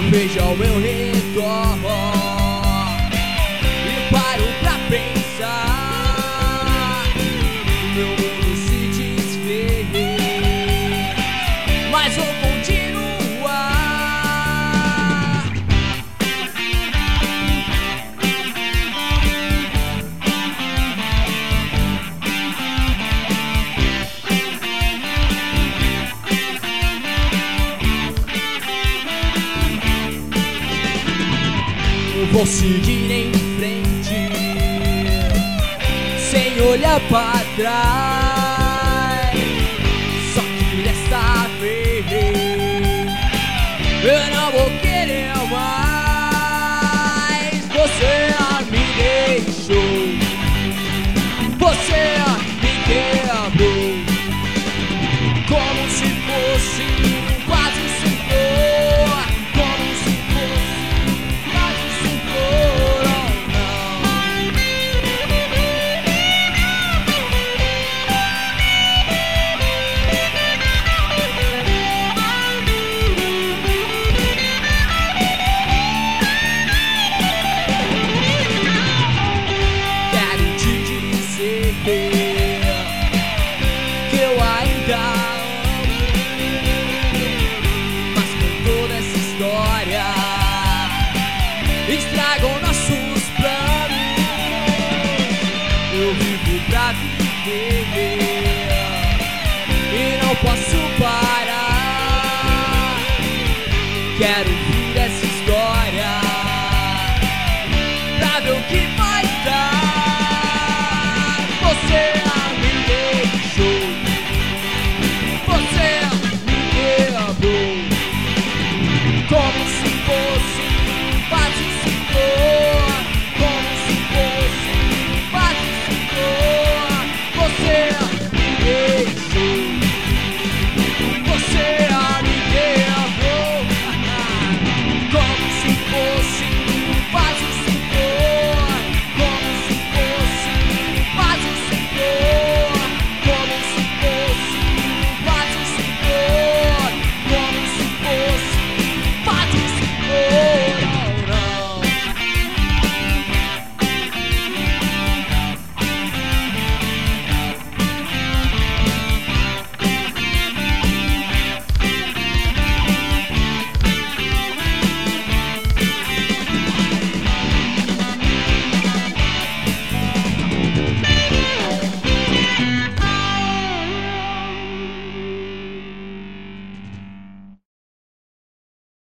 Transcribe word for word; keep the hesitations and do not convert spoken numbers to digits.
Vejo ao meu redor e paro pra pensar. Meu mundo se desfez, mas vou continuar. Vou seguir em frente, sem olhar pra trás. Só que desta vez eu não vou querer mais. Você me deixou, você me quebrou, como se fosse quase sem dor, como se fosse quase sem dor, oh Quero te dizer que eu ainda amo, mas com toda essa história estragam nossos planos. Eu vivo pra viver e não posso parar. Quero